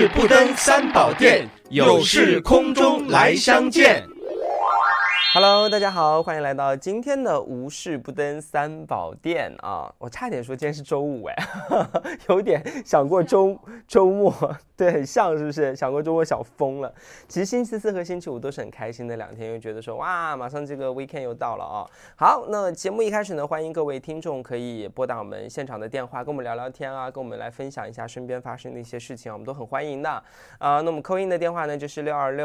事不登三宝殿，有事空中来相见。 Hello， 大家好，欢迎来到今天的无事不登三宝殿啊！我差点说今天是周五有点想过周末，对，很像是不是？想过周末想疯了。其实星期四和星期五都是很开心的两天，又觉得说哇，马上这个 weekend 又到了啊！好，那节目一开始呢，欢迎各位听众可以拨打我们现场的电话，跟我们聊聊天啊，跟我们来分享一下身边发生的一些事情，我们都很欢迎的那我们call in的电话呢就是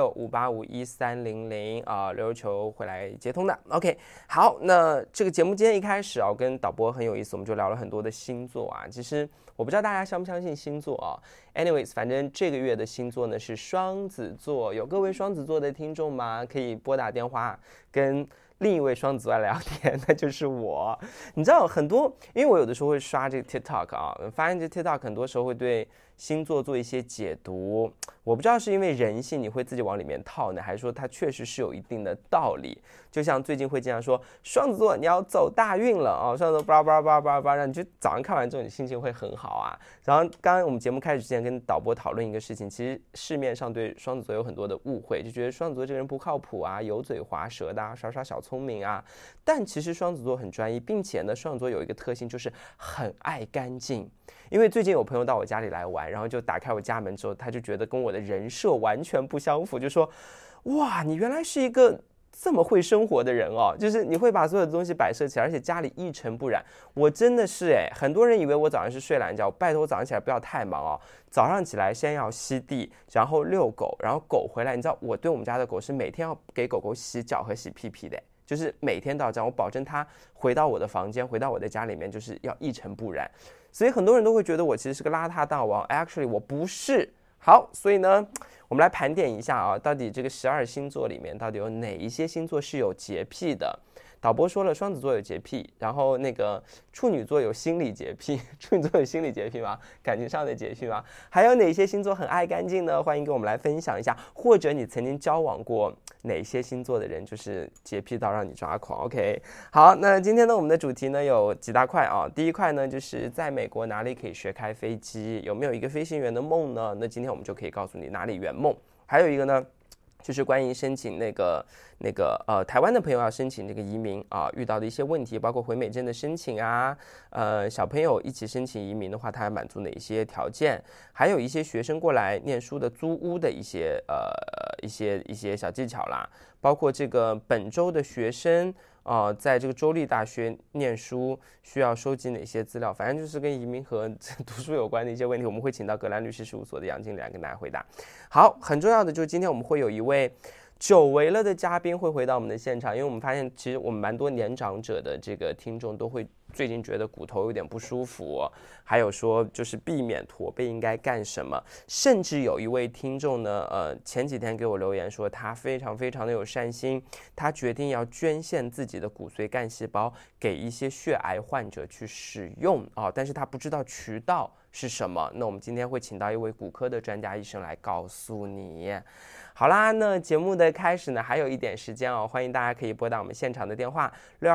626-585-1300溜球回来接通的。OK， 好，那这个节目今天一开始我跟导播很有意思，我们就聊了很多的星座啊。其实我不知道大家相不相信星座啊。Anyways， 反正这个月的星座呢是双子座，有各位双子座的听众吗？可以拨打电话跟另一位双子座聊天，那就是我。你知道很多，因为我有的时候会刷这个 TikTok 啊，发现这 TikTok 很多时候会对星座做一些解读，我不知道是因为人性你会自己往里面套呢，还是说它确实是有一定的道理。就像最近会经常说双子座你要走大运了啊，双子座叭叭叭叭叭，让你就早上看完之后你心情会很好啊。然后刚刚我们节目开始之前跟导播讨论一个事情，其实市面上对双子座有很多的误会，就觉得双子座这个人不靠谱啊，油嘴滑舌的啊，耍耍小聪明啊。但其实双子座很专一，并且呢双子座有一个特性就是很爱干净。因为最近有朋友到我家里来玩，然后就打开我家门之后，他就觉得跟我的人设完全不相符，就说哇，你原来是一个这么会生活的人哦，就是你会把所有的东西摆设起来，而且家里一尘不染。我真的是很多人以为我早上是睡懒觉，拜托我早上起来不要太忙哦。早上起来先要吸地，然后遛狗，然后狗回来，你知道我对我们家的狗是每天要给狗狗洗脚和洗屁屁的，就是每天都要这样，我保证它回到我的房间，回到我的家里面就是要一尘不染。所以很多人都会觉得我其实是个邋遢大王 ，actually 我不是。好，所以呢，我们来盘点一下啊，到底这个12星座里面到底有哪一些星座是有洁癖的？导播说了，双子座有洁癖，然后那个处女座有心理洁癖，处女座有心理洁癖吗？感情上的洁癖吗？还有哪些星座很爱干净呢？欢迎跟我们来分享一下，或者你曾经交往过哪些星座的人，就是洁癖到让你抓狂 ？OK， 好，那今天呢，我们的主题呢有几大块啊。第一块呢，就是在美国哪里可以学开飞机，有没有一个飞行员的梦呢？那今天我们就可以告诉你哪里圆梦。还有一个呢，就是关于申请台湾的朋友要申请这个移民啊，遇到的一些问题，包括回美证的申请啊，小朋友一起申请移民的话，他要满足哪一些条件？还有一些学生过来念书的租屋的一些小技巧啦，包括这个本州的学生在这个州立大学念书需要收集哪些资料，反正就是跟移民和读书有关的一些问题，我们会请到格兰律师事务所的杨经理来跟大家回答。好，很重要的就是今天我们会有一位久违了的嘉宾会回到我们的现场，因为我们发现其实我们蛮多年长者的这个听众都会最近觉得骨头有点不舒服，还有说就是避免驼背应该干什么，甚至有一位听众呢前几天给我留言说他非常非常的有善心，他决定要捐献自己的骨髓干细胞给一些血癌患者去使用但是他不知道渠道是什么，那我们今天会请到一位骨科的专家医生来告诉你。好啦，那节目的开始呢还有一点时间欢迎大家可以拨打我们现场的电话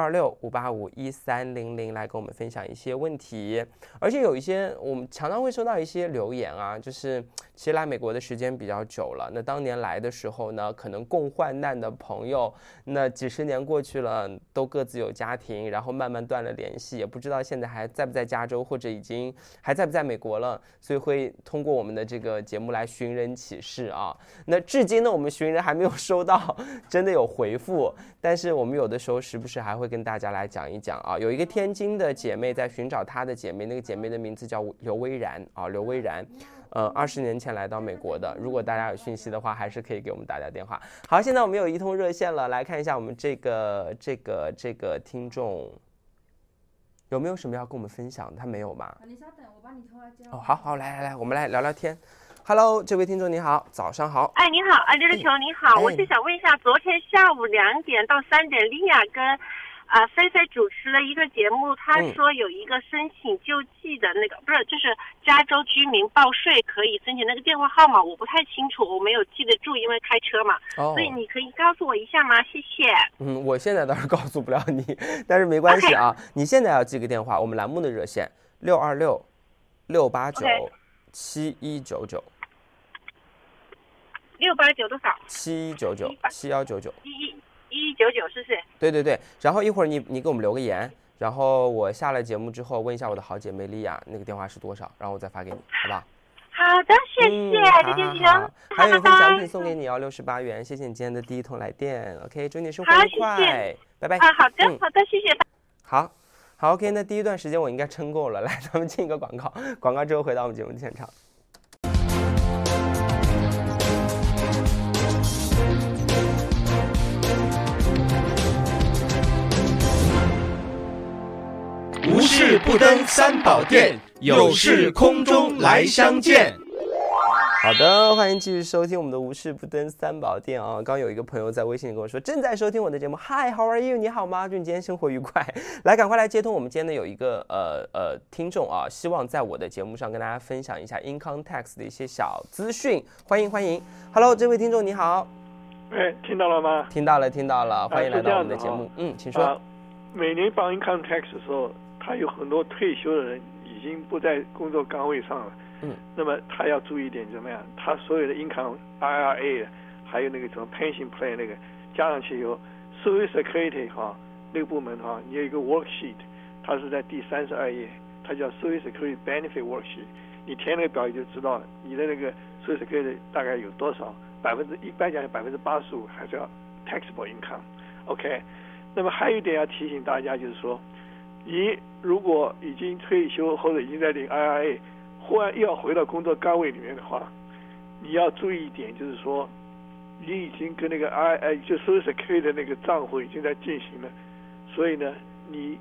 626-585-1300来跟我们分享一些问题。而且有一些我们常常会收到一些留言就是其实来美国的时间比较久了，那当年来的时候呢，可能共患难的朋友，那几十年过去了，都各自有家庭，然后慢慢断了联系，也不知道现在还在不在加州，或者已经还在不在美国了，所以会通过我们的这个节目来寻人启事那至今呢，我们寻人还没有收到真的有回复，但是我们有的时候时不时还会跟大家来讲一讲有一个天津的姐妹在寻找她的姐妹，那个姐妹的名字叫刘薇然刘薇然，20年前来到美国的。如果大家有讯息的话，还是可以给我们打电话。好，现在我们有一通热线了，来看一下我们这个听众有没有什么要跟我们分享的？他没有吗？ 你稍等，我帮你通话接。 好，来，我们来聊聊天。Hello， 这位听众你好，早上好。 你好，溜溜球你好，我是想问一下，昨天下午2点到3点，莉亚跟菲菲主持了一个节目，他说有一个申请救济的那个，不是，就是加州居民报税可以申请那个电话号码，我不太清楚，我没有记得住，因为开车嘛，所以你可以告诉我一下吗？谢谢。 我现在倒是告诉不了你，但是没关系你现在要记个电话，我们栏目的热线626-689-7199。 689多少 ？7199，7199。 1199是不是？ 对对对，然后一会儿你给我们留个言，然后我下了节目之后问一下我的好姐妹莉亚那个电话是多少，然后我再发给你，好不好？ 好的，谢谢，谢谢。 好，还有一份奖品送给你哦，68元，谢谢你今天的第一通来电 ，OK， 祝你生活愉快， 谢谢拜拜。 好的，好的，谢谢。 好 ，OK， 那第一段时间我应该撑够了，来，咱们进一个广告，广告之后回到我们节目现场。 无事不登三宝殿，有事空中来相见。 好的，欢迎继续收听我们的无事不登三宝殿啊！刚有一个朋友在微信里跟我说，正在收听我的节目 ，Hi how are you？ 你好吗？祝你今天生活愉快。来，赶快来接通我们今天的有一个听众啊，希望在我的节目上跟大家分享一下 income tax 的一些小资讯，欢迎欢迎。Hello， 这位听众你好。 哎，听到了吗？ 听到了听到了，欢迎来到我们的节目。请说。 每年报 income tax 的时候，他有很多退休的人已经不在工作岗位上了。那么他要注意一点怎么样？他所有的 income IRA 还有那个什么 pension plan 那个加上去以后 ，Social Security 那个部门你有一个 worksheet， 它是在第32页，它叫 Social Security Benefit Worksheet。你填那个表你就知道了，你的那个 Social Security 大概有多少一般讲85%还是要 taxable income。OK， 那么还有一点要提醒大家就是说，你如果已经退休或者已经在领 IRA。忽然又要回到工作岗位里面的话，你要注意一点，就是说，你已经跟那个就 Social Security 的那个账户已经在进行了，所以呢，你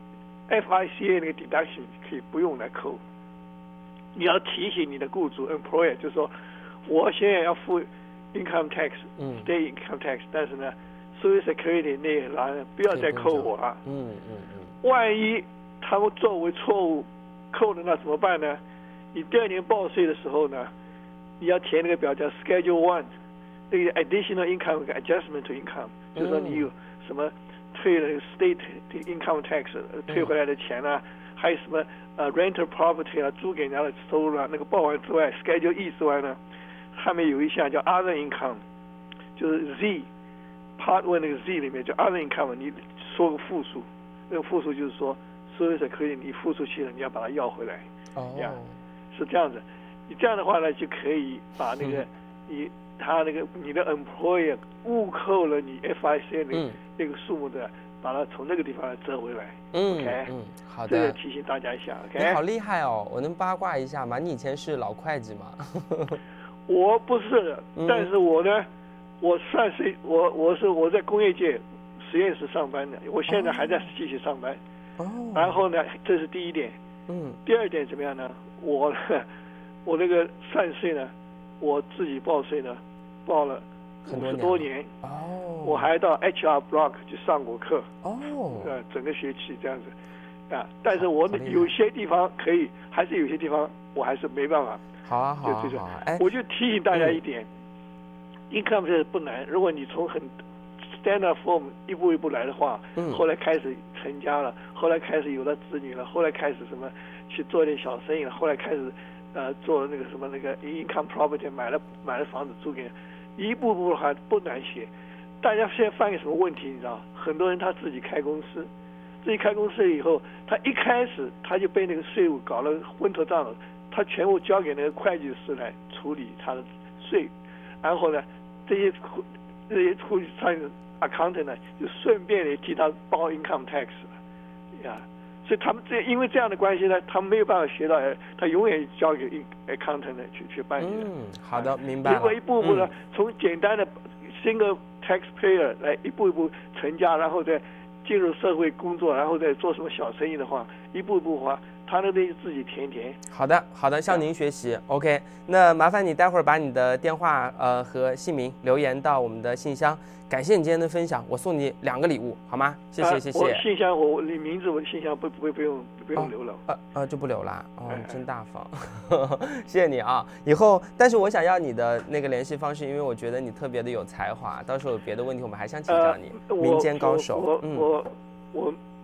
FICA 那个 deduction 可以不用来扣。你要提醒你的雇主 employer， 就是说，我现在要付 income tax，state income tax， 但是呢 ，Social Security 那一栏不要再扣我了。万一他们作为错误扣了，那怎么办呢？你第二年报税的时候呢，你要填那个表叫 Schedule 1， 那个 additional income adjustment to income， 就是说你有什么退了 state income tax 退回来的钱啊，还有什么rental property 啊，租给人家的收入啊，那个报完之外 Schedule E 之外呢，上面有一项叫 other income， 就是 Z Part 1那个 Z 里面叫 other income， 你说个复数，那个复数就是说所有的可以你付出去了，你要把它要回来。是这样子，你这样的话呢，就可以把那个你的 employer 误扣了你 FICA 那个数目的，把它从那个地方折回来。OK， 好的， 这个提醒大家一下。OK， 你好厉害哦！我能八卦一下吗？你以前是老会计吗？ 我不是，但是我呢，我算是我在工业界实验室上班的，我现在还在继续上班。然后呢，这是第一点。第二点怎么样呢？我那个算税呢，我自己报税呢，报了50多年。我还到 HR Block 去上过课。整个学期这样子啊。但是我有些地方可以，还是有些地方我还是没办法。 好啊。 我就提醒大家一点，income tax 不难，如果你从很 standard form 一步一步来的话，后来开始成家了，后来开始有了子女了，后来开始什么去做点小生意了，后来开始做那个什么那个 income property 买了房子租给人，一步步的话不难写。大家现在犯个什么问题你知道？很多人他自己开公司以后，他一开始他就被那个税务搞了昏头胀脑，他全部交给那个会计师来处理他的税，然后呢这些会计上 accountant 呢就顺便也替他报 income tax 了呀。所以他们因为这样的关系呢，他们没有办法学到，他永远交给 accountant 去办理。 好的，明白了。 结果一步步呢，从简单的 single taxpayer 来一步一步成家，然后再进入社会工作，然后再做什么小生意的话，一步一步的话，他那边自己填。 好的，向您学习。OK， 那麻烦你待会儿把你的电话和姓名留言到我们的信箱。感谢你今天的分享，我送你2个礼物，好吗？谢谢。 我信箱你名字我的信箱不用留了。 就不留啦。真大方。谢谢你啊！以后，但是我想要你的那个联系方式，因为我觉得你特别的有才华，到时候有别的问题我们还想请教你。民间高手。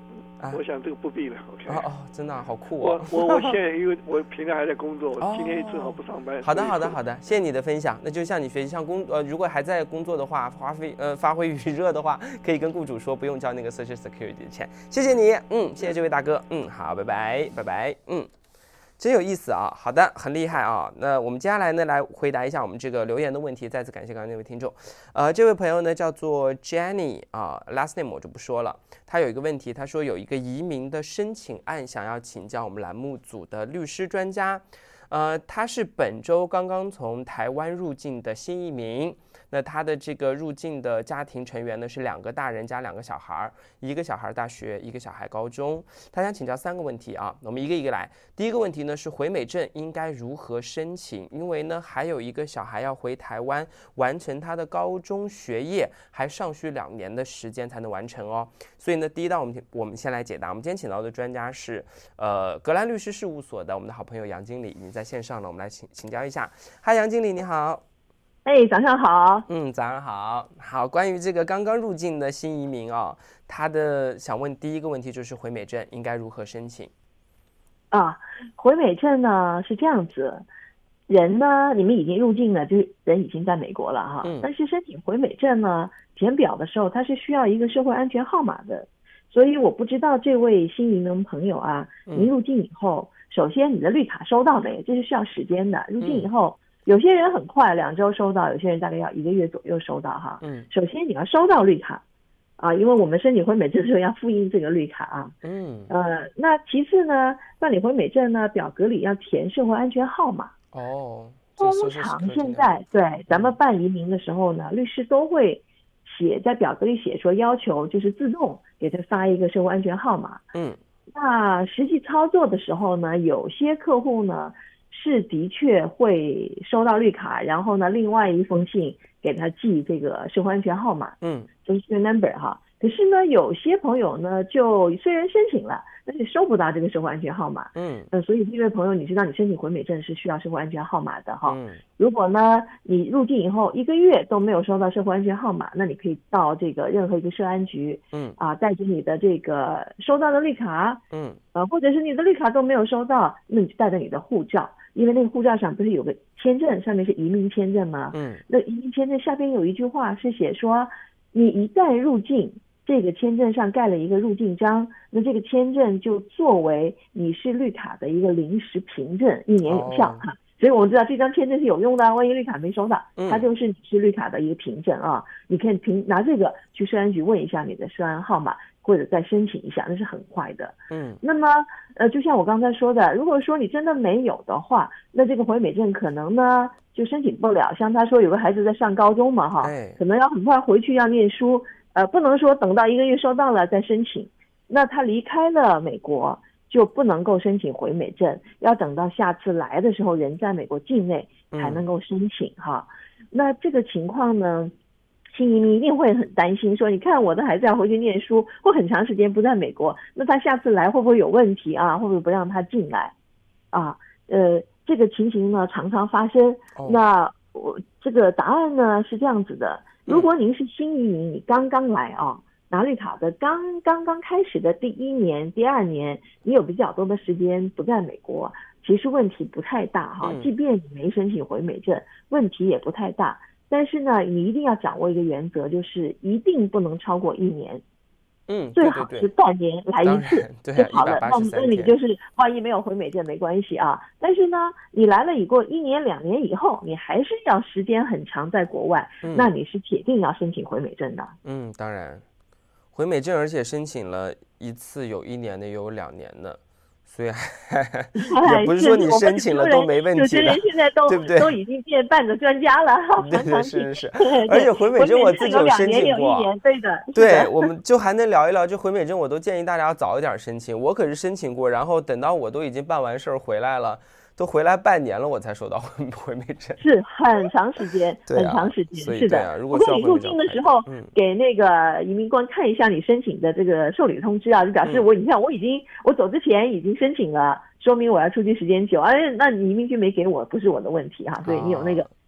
我想这个不必了。OK。 真的好酷哦！ 我现在因为我平常还在工作，我今天正好不上班。 好的，谢谢你的分享。那就像你学习像如果还在工作的话，发挥余热的话，可以跟雇主说不用交那个 Social Security 的钱。谢谢你，谢谢这位大哥，好，拜拜，真有意思啊！好的，很厉害啊！那我们接下来呢，来回答一下我们这个留言的问题。再次感谢刚才那位听众，这位朋友呢叫做 Jenny last name 我就不说了。他有一个问题，他说有一个移民的申请案，想要请教我们栏目组的律师专家。他是本周刚刚从台湾入境的新移民。那他的这个入境的家庭成员呢是2个大人加2个小孩，1个小孩大学，1个小孩高中。他想请教3个问题啊，我们一个一个来。第一个问题呢是回美证应该如何申请？因为呢还有1个小孩要回台湾完成他的高中学业，还尚需2年的时间才能完成哦。所以呢，第一道我们先来解答。我们今天请到的专家是格兰律师事务所的我们的好朋友杨经理，已经在线上了，我们来请教一下。嗨，杨经理你好。 早上好。 早上好。好，关于这个刚刚入境的新移民他的想问第一个问题就是回美证应该如何申请？ 回美证呢是这样子，人呢你们已经入境了，就是人已经在美国了哈。但是申请回美证呢，填表的时候它是需要一个社会安全号码的，所以我不知道这位新移民朋友您入境以后，首先你的绿卡收到没？这是需要时间的。入境以后。有些人很快2周收到，有些人大概要1个月左右收到哈。首先你要收到绿卡因为我们申请回美证的时候要复印这个绿卡那其次呢，办理回美证呢，表格里要填社会安全号码。通常现在对咱们办移民的时候呢，律师都会在表格里写说要求就是自动给他发一个社会安全号码。那实际操作的时候呢，有些客户呢是的确会收到绿卡，然后呢，另外一封信给他寄这个社会安全号码，就是 number 哈。可是呢，有些朋友呢，就虽然申请了，但是收不到这个社会安全号码，所以这位朋友，你知道你申请回美证是需要社会安全号码的哈。如果呢，你入境以后1个月都没有收到社会安全号码，那你可以到这个任何一个社安局，带着你的这个收到的绿卡，或者是你的绿卡都没有收到，那你就带着你的护照。因为那个护照上不是有个签证，上面是移民签证吗？那移民签证下边有一句话是写说，你一旦入境，这个签证上盖了一个入境章，那这个签证就作为你是绿卡的一个临时凭证，1年有效所以我们知道这张签证是有用的，万一绿卡没收到，它就是你是绿卡的一个凭证你可以拿这个去社安局问一下你的社安号码，或者再申请一下，那是很快的。那么就像我刚才说的，如果说你真的没有的话，那这个回美证可能呢就申请不了。像他说有个孩子在上高中嘛可能要很快回去要念书，不能说等到1个月收到了再申请。那他离开了美国就不能够申请回美证，要等到下次来的时候人在美国境内才能够申请那这个情况呢，新移民一定会很担心，说你看我的孩子要回去念书，或很长时间不在美国，那他下次来会不会有问题会不会不让他进来这个情形呢常常发生。那我这个答案呢是这样子的，如果您是新移民，你刚刚来拿绿卡的刚刚开始的第1年、第2年，你有比较多的时间不在美国，其实问题不太大即便你没申请回美证，问题也不太大。但是呢，你一定要掌握一个原则，就是一定不能超过1年，最好是半年来一次就好了。那你就是万一没有回美证没关系但是呢，你来了以后1年2年以后，你还是要时间很长在国外，那你是铁定要申请回美证的。 当然，回美证而且申请了一次有1年的，有2年的。所以也不是说你申请了都没问题的， 有些人现在对不对？ 都已经变半个专家了。 对，是。而且回美证我自己有申请过，对，我们就还能聊一聊。就回美证，我都建议大家要早一点申请。我可是申请过，然后等到我都已经办完事儿回来了。都回来半年了，我才收到回美证， 是很长时间，很长时间，是的。 如果你入境的时候，给那个移民官看一下你申请的这个受理通知就表示你看我走之前已经申请了，说明我要出去时间久那你移民局没给我，不是我的问题所以你有那个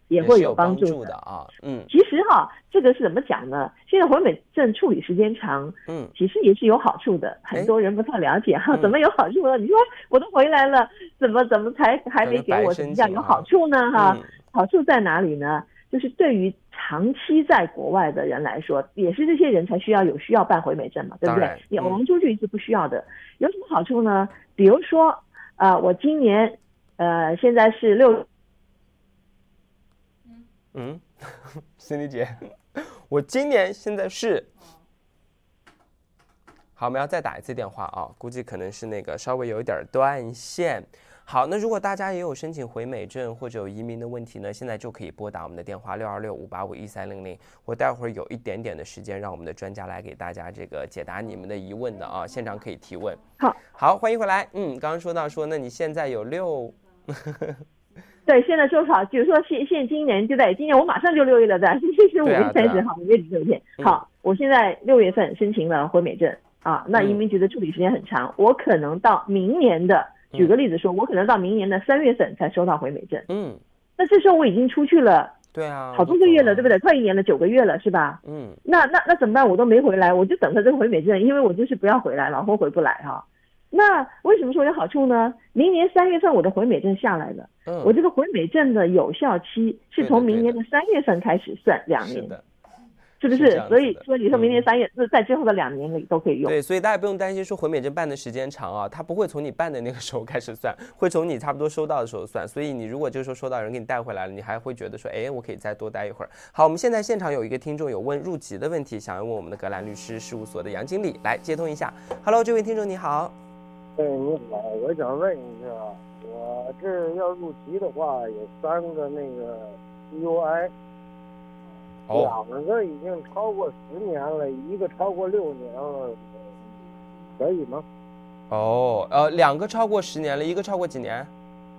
也会有帮助的啊。 其实这个是怎么讲呢？现在回美证处理时间长，其实也是有好处的。很多人不太了解怎么有好处呢？你说我都回来了，怎么还没给我怎么样有好处呢？好处在哪里呢？就是对于长期在国外的人来说，也是这些人才需要办回美证嘛，对不对？你偶然出去一次不需要的，有什么好处呢？比如说我今年现在是 Cindy 姐，我今年现在是好，我们要再打一次电话啊，估计可能是那个稍微有一点断线。好，那如果大家也有申请回美证或者有移民的问题呢，现在就可以拨打我们的电话626-585-1300。我待会儿有一点点的时间，让我们的专家来给大家这个解答你们的疑问的啊，现场可以提问。好，欢迎回来。刚刚说到那你现在有对，现在说好，比如说现今年就在今年，我马上就6月了，对，是5月30号，5月16天。好，我现在6月份申请了回美证那移民局的处理时间很长，我可能到明年的。举个例子说，我可能到明年的3月份才收到回美证。那这时候我已经出去了， 对啊， 好多个月了，对不对？快1年了，9个月了，是吧？那怎么办？我都没回来，我就等着这个回美证，因为我就是不要回来，老婆回不来那为什么说有好处呢？明年3月份我的回美证下来了，我这个回美证的有效期是从明年的3月份开始算2年。是的。是不是？所以说你说明年3月在之后的2年里都可以用。 对，所以大家不用担心说回美证办的时间长它不会从你办的那个时候开始算，会从你差不多收到的时候算。所以你如果这个时候收到人给你带回来了，你还会觉得说，我可以再多待一会儿。好，我们现在现场有一个听众有问入籍的问题，想要问我们的格兰律师事务所的杨经理，来接通一下。Hello， 这位听众你好。 你好，我想问一下，我这要入籍的话，有3个那个 DUI。2个已经超过10年了，1个超过6年了，可以吗 ？2个超过10年了，1个超过几年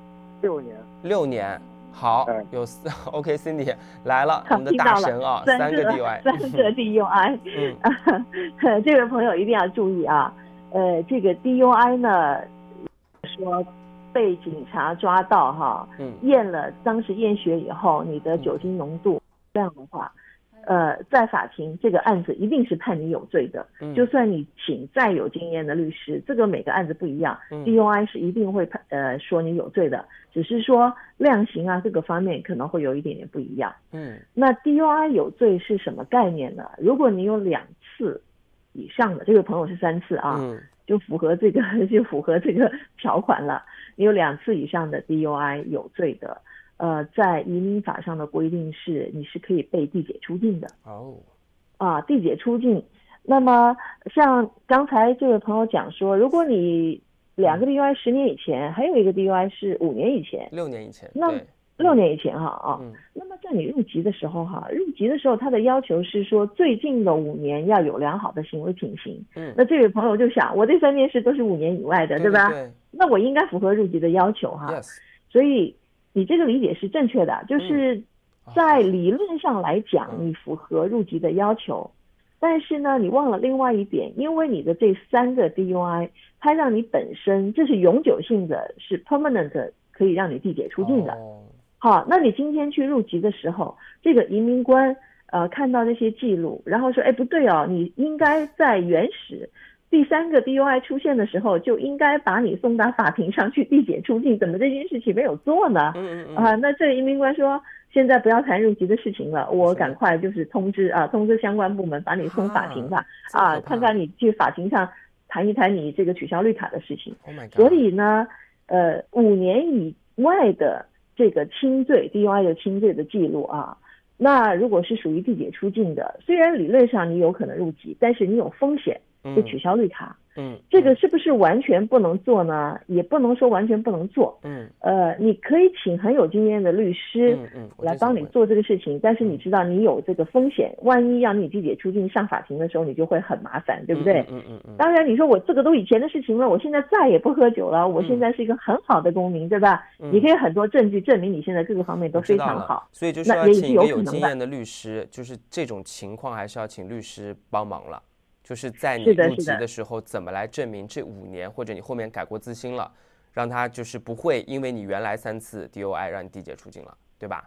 ？6年。 6年，好，有OK Cindy 来了，我们的大神3个 DUI。 3个 DUI。这位朋友一定要注意这个 DUI 呢，说被警察抓到验了，当时验血以后，你的酒精浓度。这样的话，在法庭这个案子一定是判你有罪的。就算你请再有经验的律师，这个每个案子不一样，DUI 是一定会说你有罪的，只是说量刑各个方面可能会有一点点不一样。那 DUI 有罪是什么概念呢？如果你有2次以上的，这位朋友是3次就符合这个条款了。你有2次以上的 DUI 有罪的。在移民法上的规定是，你是可以被递解出境的。递解出境。那么像刚才这位朋友讲说，如果你2个 DUI 10年以前，还有一个 DUI 是5年以前、 6年以前， 那6年以前那么在你入籍的时候他的要求是说，最近的5年要有良好的行为品行。那这位朋友就想，我这3件事都是5年以外的，对吧？那我应该符合入籍的要求所以。你这个理解是正确的，就是在理论上来讲，你符合入籍的要求，但是呢，你忘了另外一点，因为你的这3个 DUI， 它让你本身这是永久性的，是 permanent， 可以让你递解出境的。好，那你今天去入籍的时候，这个移民官看到这些记录，然后说，不对你应该在原始。第3个 DUI 出现的时候，就应该把你送到法庭上去递解出境，怎么这件事情没有做呢？那这个移民官说，现在不要谈入籍的事情了，我赶快就是通知相关部门把你送法庭吧，看看你去法庭上谈一谈你这个取消绿卡的事情。所以呢，5年以外的这个轻罪 DUI 的轻罪的记录那如果是属于递解出境的，虽然理论上你有可能入籍，但是你有风险就取消绿卡。这个是不是完全不能做呢？也不能说完全不能做。你可以请很有经验的律师来帮你做这个事情，但是你知道你有这个风险，万一让你递解出境上法庭的时候，你就会很麻烦，对不对？当然你说我这个都以前的事情了，我现在再也不喝酒了，我现在是一个很好的公民，对吧？你可以很多证据证明你现在各个方面都非常好， 所以就是要请一个有经验的律师，就是这种情况还是要请律师帮忙了。就是在你入籍的时候，怎么来证明这5年，或者你后面改过自新了，让他就是不会因为你原来3次 DUI 让你递解出境了，对吧？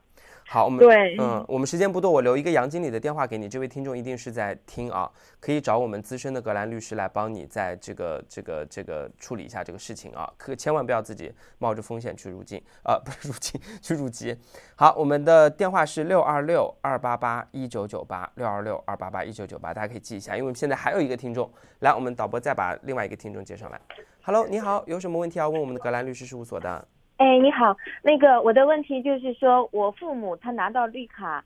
好，我们时间不多，我留一个杨经理的电话给你，这位听众一定是在听啊，可以找我们资深的格兰律师来帮你在这个处理一下这个事情啊，千万不要自己冒着风险去入境，不是入境，去入籍。好，我们的电话是626-288-1998，626-288-1998，大家可以记一下，因为现在还有一个听众，来，我们导播再把另外一个听众接上来。Hello， 你好，有什么问题要问我们的格兰律师事务所的？ 你好，我的问题就是说，我父母他拿到绿卡，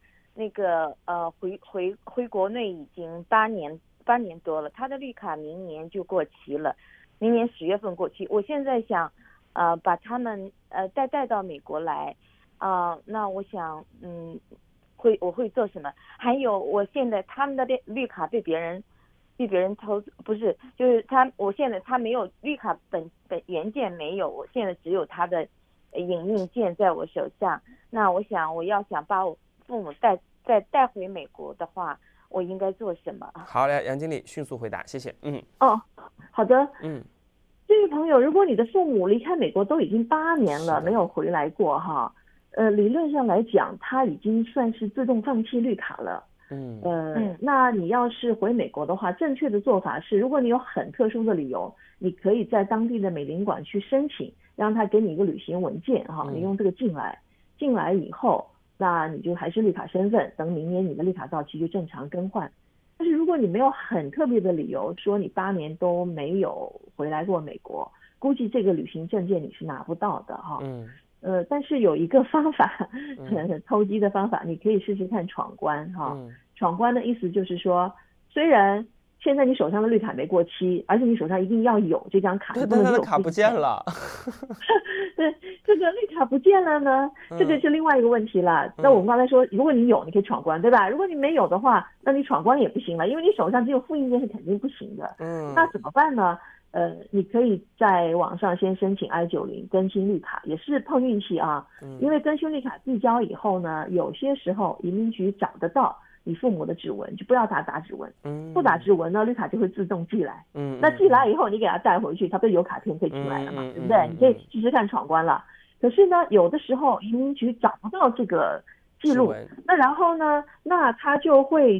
回国内已经8年多了，他的绿卡明年就过期了，明年10月份过期。我现在想，把他们带到美国来，那我想，我会做什么？还有，我现在他们的绿卡被别人偷，不是，就是我现在他没有绿卡本原件没有，我现在只有他的影印件在我手上。那我要想把我父母再带回美国的话，我应该做什么？ 好，来，杨经理迅速回答，谢谢。 好的。这位朋友，如果你的父母离开美国都已经8年了，没有回来过哈，理论上来讲，他已经算是自动放弃绿卡了。那你要是回美国的话，正确的做法是，如果你有很特殊的理由，你可以在当地的美领馆去申请，让他给你一个旅行文件哈，你用这个进来以后，那你就还是绿卡身份，等明年你的绿卡到期就正常更换。但是如果你没有很特别的理由，说你8年都没有回来过美国，估计这个旅行证件你是拿不到的哈。但是有一个方法，偷鸡的方法，你可以试试看闯关哈。闯关的意思就是说，虽然现在你手上的绿卡没过期，而且你手上一定要有这张卡， 但他的卡不见了。 对，这个绿卡不见了呢，这个是另外一个问题了。那我们刚才说，如果你有，你可以闯关，对吧？如果你没有的话，那你闯关也不行了，因为你手上只有复印件是肯定不行的。那怎么办呢？你可以在网上先申请 I-90 更新绿卡，也是碰运气啊。因为更新绿卡递交以后呢，有些时候移民局找得到你父母的指纹，就不要打指纹。不打指纹呢，绿卡就会自动寄来。那寄来以后，你给他带回去，他不是有卡片可以进来了嘛，对不对？你可以试试看闯关了。可是呢，有的时候移民局找不到这个记录，那然后呢，那他就会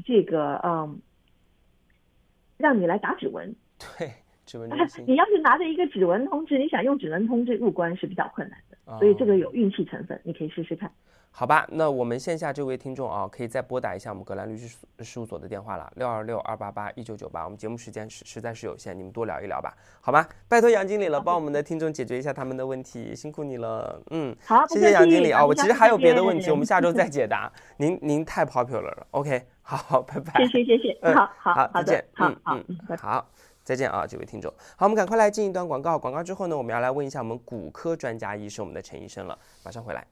让你来打指纹。 对。 你要是拿着一个指纹通知，你想用指纹通知入关是比较困难的，所以这个有运气成分，你可以试试看。 好吧，那我们线下这位听众啊，可以再拨打一下我们格兰律师事务所的电话了，626-288-1998。我们节目时间实在是有限，你们多聊一聊吧，好吗？拜托杨经理了，帮我们的听众解决一下他们的问题，辛苦你了。 好， 谢谢杨经理啊。我其实还有别的问题，我们下周再解答。您太 popular 了 ，OK， 好，拜拜。 谢谢，好， 再见。 好。 再见啊，这位听众。好，我们赶快来进一段广告。广告之后呢，我们要来问一下我们骨科专家医生，我们的陈医生了。马上回来。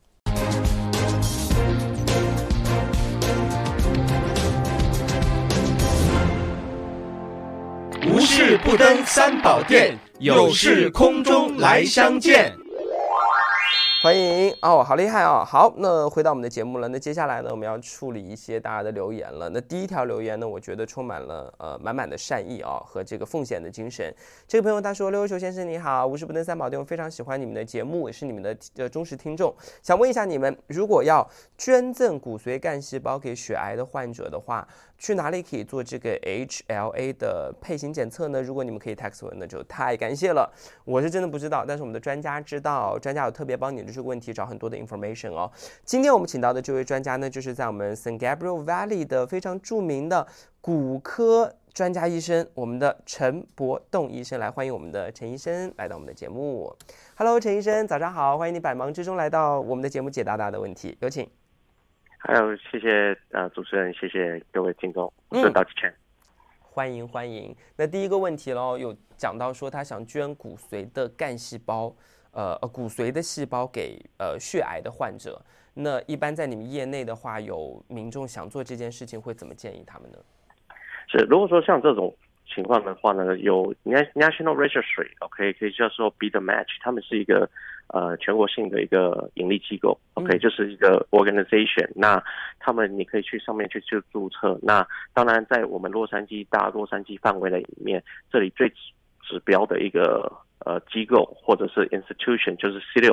无事不登三宝殿，有事空中来相见。 欢迎哦，好厉害哦！好，那回到我们的节目了。那接下来呢，我们要处理一些大家的留言了。那第一条留言呢，我觉得充满了满满的善意啊和这个奉献的精神。这个朋友他说：“刘优秀先生你好，无事不登三宝殿，我非常喜欢你们的节目，也是你们的忠实听众。想问一下你们，如果要捐赠骨髓干细胞给血癌的患者的话，去哪里可以做这个 HLA 的配型检测呢？如果你们可以 text 我，那就太感谢了。我是真的不知道，但是我们的专家知道，专家有特别帮你的这个问题找很多的 information 哦。今天我们请到的这位专家呢，就是在我们 San Gabriel Valley 的非常著名的骨科专家医生，我们的陈伯栋医生，来欢迎我们的陈医生来到我们的节目。Hello， 陈医生，早上好，欢迎你百忙之中来到我们的节目解答大家的问题，有请。 还有谢谢主持人，谢谢各位听众，我是道歉。 欢迎。那第一个问题咯，有讲到说他想捐骨髓的干细胞，骨髓的细胞给血癌的患者。那一般在你们业内的话，有民众想做这件事情，会怎么建议他们呢？ 是，如果说像这种情况的话呢，有 National Registry， 可以叫做 Be the Match， 他们是一个全国性的一个盈利机构，就是一个 organization。那他们你可以去上面去注册。那当然，在我们大洛杉矶范围的里面，这里最指标的一个机构或者是 institution 就是 City of Hope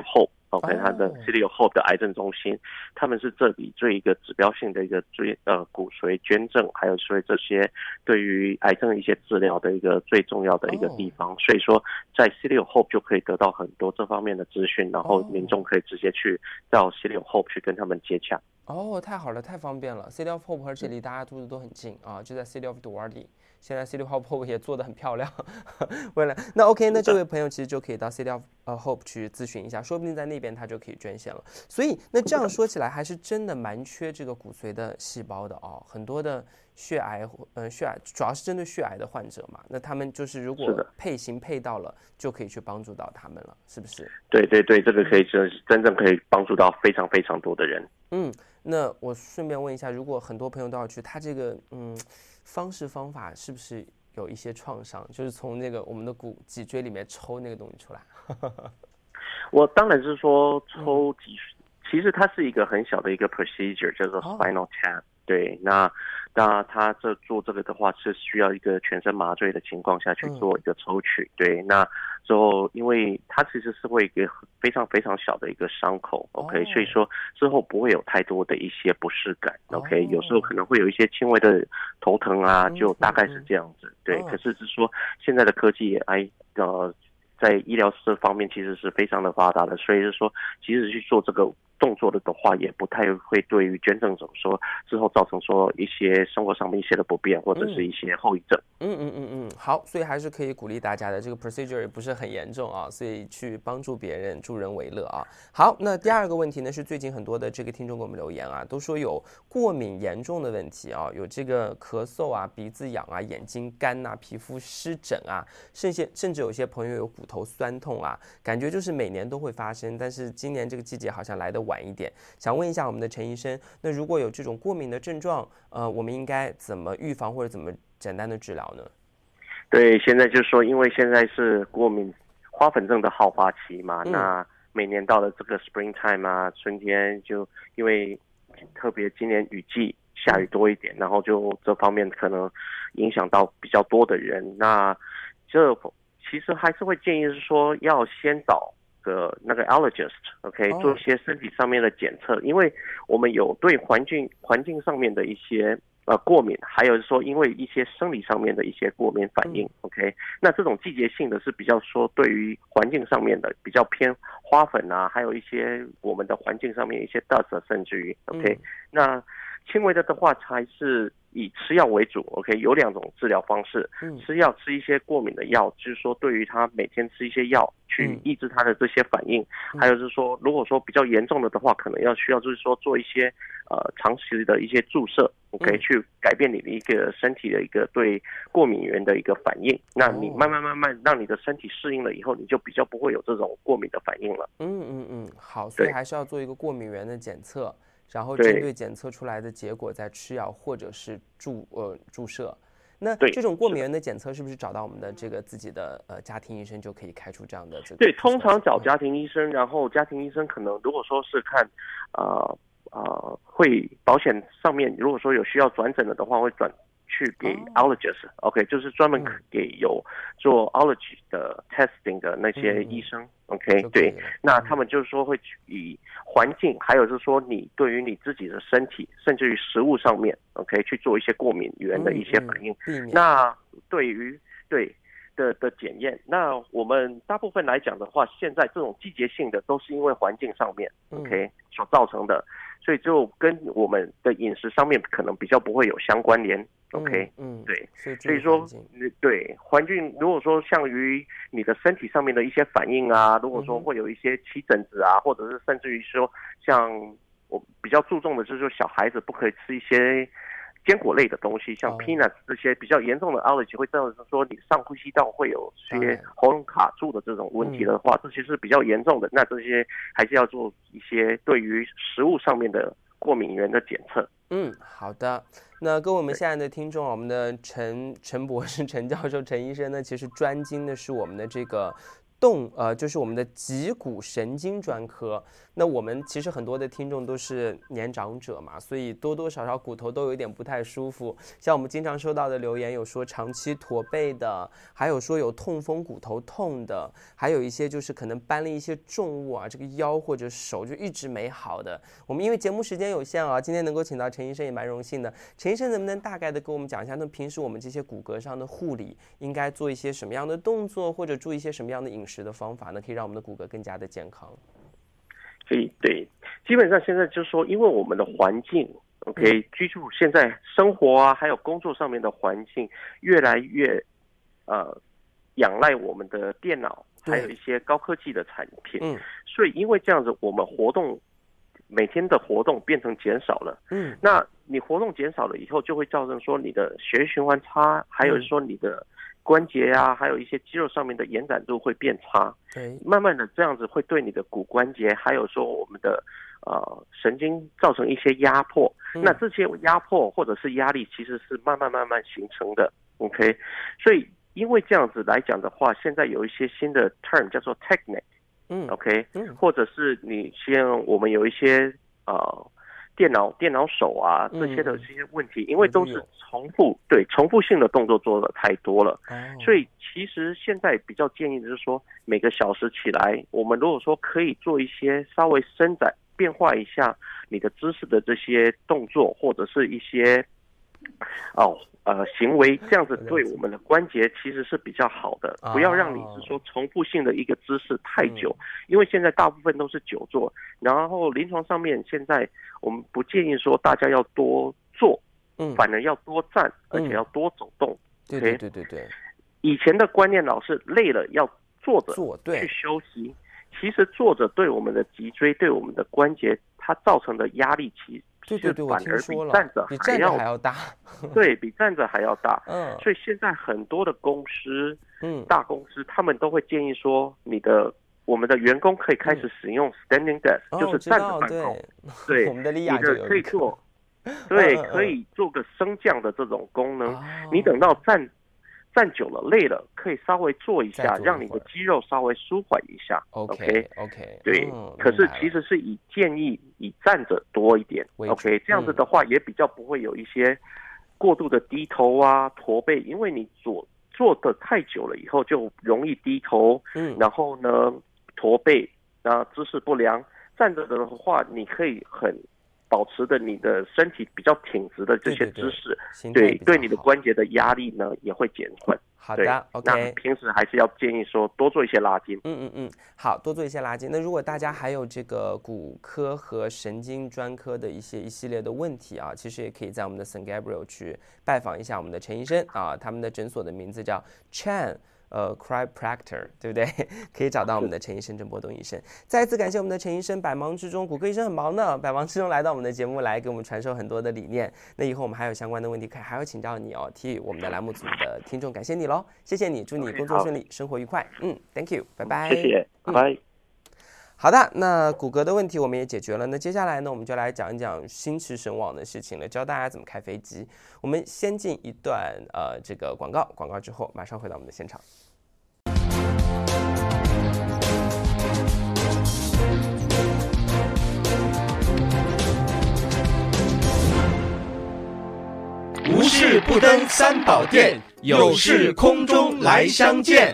OK， 它的 City of Hope 的癌症中心，他们是这里最一个指标性的一个骨髓捐赠，还有所以这些对于癌症一些治疗的一个最重要的一个地方。所以说，在 City of Hope 就可以得到很多这方面的资讯，然后民众可以直接去到 City of Hope 去跟他们接洽。 太好了，太方便了。City of Hope 和这里大家住的都很近啊，就在 City of Dwardi。现在 City of Hope 也做得很漂亮。为了那 OK， 那这位朋友其实就可以到 City of Hope 去咨询一下，说不定在那边他就可以捐献了。所以那这样说起来，还是真的蛮缺这个骨髓的细胞的哦。很多的血癌主要是针对血癌的患者嘛，那他们就是如果配型配到了，就可以去帮助到他们了，是不是？ 对对对，这个可以真正可以帮助到非常非常多的人。 那我顺便问一下，如果很多朋友都要去，他这个方法是不是有一些创伤？就是从那个我们的脊椎里面抽那个东西出来。 我当然是说抽脊其实它是一个很小的一个 procedure， 叫做 spinal tap。对，那他做这个的话是需要一个全身麻醉的情况下去做一个抽取。对，那之后因为它其实是会一个非常非常小的一个伤口 ，OK， 所以说之后不会有太多的一些不适感 ，OK， 有时候可能会有一些轻微的头疼啊，就大概是这样子。对，可是是说现在的科技在医疗这方面其实是非常的发达的，所以是说即使去做这个动作的话，也不太会对于捐赠者说之后造成说一些生活上面一些的不便或者是一些后遗症。 好，所以还是可以鼓励大家的，这个 procedure 也不是很严重啊，所以去帮助别人，助人为乐啊。好，那第二个问题呢是最近很多的这个听众给我们留言啊，都说有过敏严重的问题啊，有这个咳嗽啊、鼻子痒啊、眼睛干啊、皮肤湿疹啊，甚至有些朋友有骨头酸痛啊，感觉就是每年都会发生，但是今年这个季节好像来得晚一点。想问一下我们的陈医生，那如果有这种过敏的症状，我们应该怎么预防或者怎么简单的治疗呢？ 对，现在就是说，因为现在是过敏花粉症的好发期嘛，那每年到了这个 springtime 啊，春天就因为特别今年雨季下雨多一点，然后就这方面可能影响到比较多的人，那这其实还是会建议是说要先找那个 allergist，OK， 做一些身体上面的检测，因为我们有对环境上面的一些过敏，还有说因为一些生理上面的一些过敏反应 ，OK， 那这种季节性的是比较说对于环境上面的比较偏花粉啊，还有一些我们的环境上面一些 dust， 甚至于 OK， 那轻微的话还是以吃药为主 ，OK， 有2种治疗方式，吃药吃一些过敏的药，就是说对于他每天吃一些药去抑制他的这些反应，还有就是说如果说比较严重的话，可能需要就是说做一些长期的一些注射 ，OK， 去改变你的一个身体的一个对过敏源的一个反应，那你慢慢让你的身体适应了以后，你就比较不会有这种过敏的反应了。 好，所以还是要做一个过敏源的检测。然后针对检测出来的结果再吃药或者是注射。那这种过敏源的检测是不是找到我们的这个自己的家庭医生就可以开出这样的这个？ 对，通常找家庭医生，然后家庭医生可能如果说是看会保险上面如果说有需要转诊的话，会转去给 allergist，OK， 就是专门给有做 allergy 的 testing 的那些医生 ，OK， 对，那他们就是说会以环境，还有就是说你对于你自己的身体，甚至于食物上面 ，OK， 去做一些过敏源的一些反应。那对于的检验，那我们大部分来讲的话，现在这种季节性的都是因为环境上面 ，OK 所造成的，所以就跟我们的饮食上面可能比较不会有相关联。OK， 对，所以说，对环境，如果说像于你的身体上面的一些反应啊，如果说会有一些起疹子啊，或者是甚至于说，像我比较注重的就是说，小孩子不可以吃一些坚果类的东西，像 peanuts 这些比较严重的 allergy 会造成说你上呼吸道会有些喉咙卡住的这种问题的话，这些是比较严重的。那这些还是要做一些对于食物上面的过敏源的检测。 好的。那跟我们现在的听众，我们的陈博士、陈教授、陈医生呢，其实专精的是我们的这个就是我们的脊骨神经专科。那我们其实很多的听众都是年长者嘛，所以多多少少骨头都有点不太舒服。像我们经常收到的留言，有说长期驼背的，还有说有痛风骨头痛的，还有一些就是可能搬了一些重物啊，这个腰或者手就一直没好的。我们因为节目时间有限啊，今天能够请到陈医生也蛮荣幸的。陈医生能不能大概的跟我们讲一下，那平时我们这些骨骼上的护理应该做一些什么样的动作，或者注意一些什么样的饮食的方法呢？可以让我们的骨骼更加的健康。 对，基本上现在就是说，因为我们的环境 ，OK， 居住现在生活啊，还有工作上面的环境越来越仰赖我们的电脑，还有一些高科技的产品。所以因为这样子，我们每天的活动变成减少了。那你活动减少了以后，就会造成说你的血液循环差，还有说你的关节啊，还有一些肌肉上面的延展度会变差。慢慢的这样子会对你的骨关节，还有说我们的神经造成一些压迫。那这些压迫或者是压力，其实是慢慢形成的。OK， 所以因为这样子来讲的话，现在有一些新的 term 叫做 technique。OK， 或者是像我们有一些电脑手啊这些的这些问题，因为都是重复性的动作做的太多了，所以其实现在比较建议的就是说，每个小时起来，我们如果说可以做一些稍微伸展，变化一下你的姿势的这些动作，或者是一些行为，这样子对我们的关节其实是比较好的。不要让你是说重复性的一个姿势太久，因为现在大部分都是久坐，然后临床上面现在我们不建议说大家要多坐，反而要多站，而且要多走动。 对。 以前的观念老是累了要坐着去休息，其实坐着对我们的脊椎、对我们的关节，它造成的压力其实反而比站着还要大。对，比站着还要大。所以现在很多的公司，大公司，他们都会建议说，我们的员工可以开始使用 standing desk，就是站着办公。对， 我们的利亚就有可以做，对，可以做个升降的这种功能。你等到站久了累了，可以稍微坐一下，让你的肌肉稍微舒缓一下。OK， 对。可是其实是建议以站着多一点。OK， 这样子的话也比较不会有一些过度的低头啊、驼背，因为你坐的太久了以后就容易低头，然后呢驼背，然后姿势不良。站着的话，你可以很保持的你的身体比较挺直的这些姿势，对你的关节的压力呢也会减缓。 好的 ，OK。 那平时还是要建议说多做一些拉筋。 好，多做一些拉筋。那如果大家还有这个骨科和神经专科的一系列的问题啊，其实也可以在我们的 St. Gabriel 去拜访一下我们的陈医生啊，他们的诊所的名字叫 Chiropractor， 对不对？可以找到我们的陈医生，郑伯东医生。再次感谢我们的陈医生，百忙之中，骨科医生很忙呢，百忙之中来到我们的节目来给我们传授很多的理念。那以后我们还有相关的问题，还要请教你哦，替我们的栏目组的听众感谢你喽，谢谢你，祝你工作顺利，生活愉快。Thank you， 拜拜。 谢谢，拜拜。 好的，那骨骼的问题我们也解决了。那接下来呢，我们就来讲一讲心驰神往的事情了，教大家怎么开飞机。我们先进一段这个广告之后，马上回到我们的现场。 无事不登三宝殿，有事空中来相见。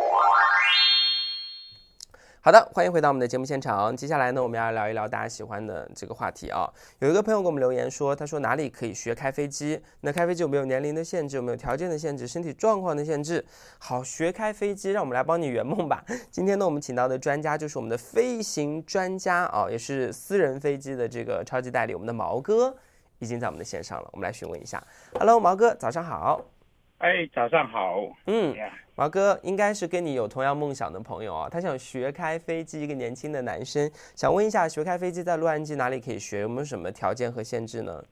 好的，欢迎回到我们的节目现场。接下来呢，我们要聊一聊大家喜欢的这个话题啊。有一个朋友给我们留言说，他说哪里可以学开飞机？那开飞机有没有年龄的限制？有没有条件的限制？身体状况的限制？好，学开飞机，让我们来帮你圆梦吧。今天呢，我们请到的专家就是我们的飞行专家啊，也是私人飞机的这个超级代理，我们的毛哥已经在我们的线上了。我们来询问一下。Hello， 毛哥，早上好。 早上好。 毛哥应该是跟你有同样梦想的朋友啊，他想学开飞机，一个年轻的男生，想问一下，学开飞机在洛杉矶哪里可以学？有没有什么条件和限制呢？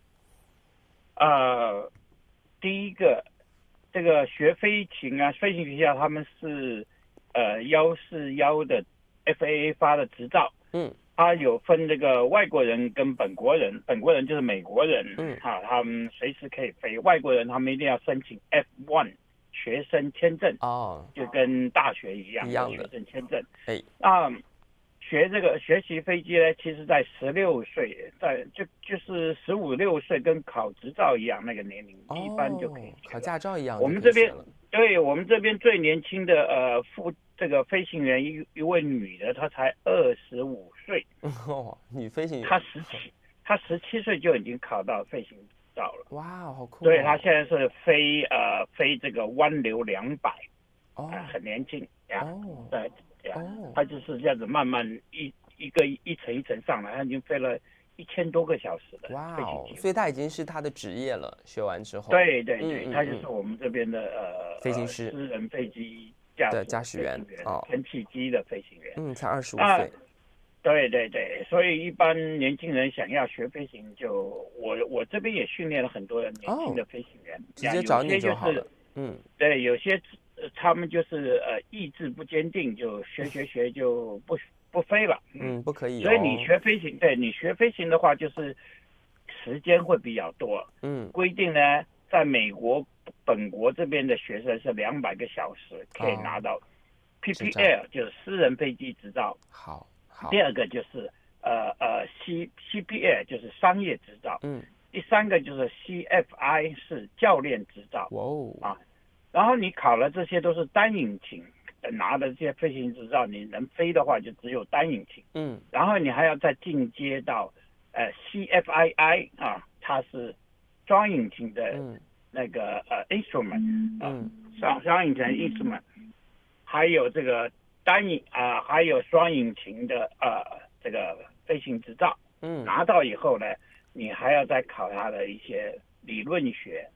第一个，这个学飞行啊，飞行学校他们是141的 FAA 发的执照，他有分这个外国人跟本国人，本国人就是美国人，他们随时可以飞，外国人他们一定要申请 F1 学生签证就跟大学一样的学生签证。那学习飞机呢，其实在16岁，就是15、16岁，跟考执照一样那个年龄，一般就可以考驾照一样。 我们这边最年轻的这个飞行员一位女的，她才25岁。 女飞行员。 她17岁就已经考到飞行执照了。 哇，好酷！ 对，她现在是飞这个湾流200，很年轻呀。对。他就是这样子慢慢一层一层上来，他已经飞了1000多个小时的飞行机， 所以他已经是他的职业了。学完之后， 对，他就是我们这边的飞行师， 私人飞机驾驶员， 天气机的飞行员。 才25岁。 对，所以一般年轻人想要学飞行，我这边也训练了很多年轻的飞行员， 直接找你就好了。 对，有些。他们就是意志不坚定，就学就不飞了。 不可以。 所以你学飞行，你学飞行的话，就是时间会比较多。规定呢，在美国本国这边的学生是200个小时可以拿到 PPL，就是私人飞机执照。 好。 第二个就是CPL，就是商业执照。第三个就是 CFI， 是教练执照。然后你考了这些都是单引擎，拿的这些飞行执照，你能飞的话就只有单引擎。然后你还要再进阶到CFII 它是双引擎的那个instrument 双引擎的 instrument， 还有这个还有双引擎的这个飞行执照。拿到以后呢，你还要再考它的一些理论学。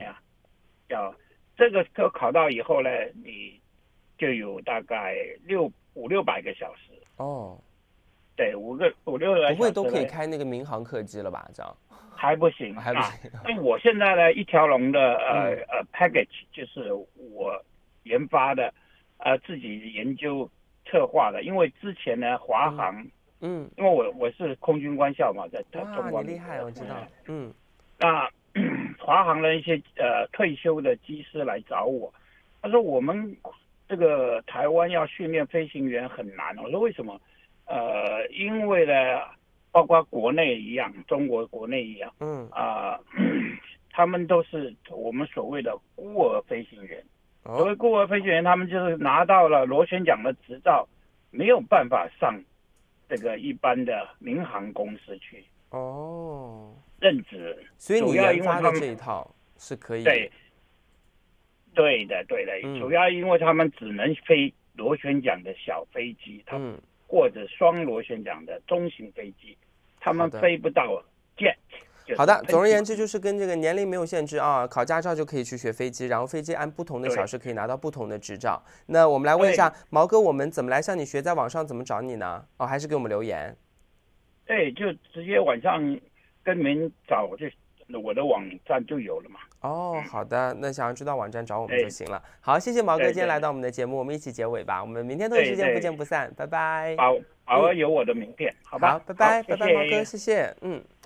这个考到以后呢，你就有大概500-600个小时。对，500-600个小时。 不会都可以开那个民航客机了吧？这样还不行。那我现在呢，一条龙的package 就是我研发的，自己研究策划的。因为之前呢，华航，因为我是空军官校嘛，在中国。 你厉害，我知道。 那华航的一些退休的机师来找我，他说我们这个台湾要训练飞行员很难。我说为什么？因为呢，包括国内一样，中国国内一样，他们都是我们所谓的孤儿飞行员。所谓孤儿飞行员，他们就是拿到了螺旋桨的执照，没有办法上这个一般的民航公司去。任职， 所以你研发的这一套是可以。 对的，主要因为他们只能飞螺旋桨的小飞机，或者双螺旋桨的中型飞机，他们飞不到 jet。 好的，总而言之就是跟这个年龄没有限制啊，考驾照就可以去学飞机，然后飞机按不同的小时可以拿到不同的执照。那我们来问一下毛哥，我们怎么来向你学？在网上怎么找你呢？还是给我们留言？ 对，就直接晚上跟你们找，就我的网站就有了嘛。 好的，那想要知道网站找我们就行了。好，谢谢毛哥今天来到我们的节目，我们一起结尾吧。我们明天同一时间不见不散，拜拜。 好，有我的名片，好吧？ 好，拜拜，拜拜，毛哥，谢谢。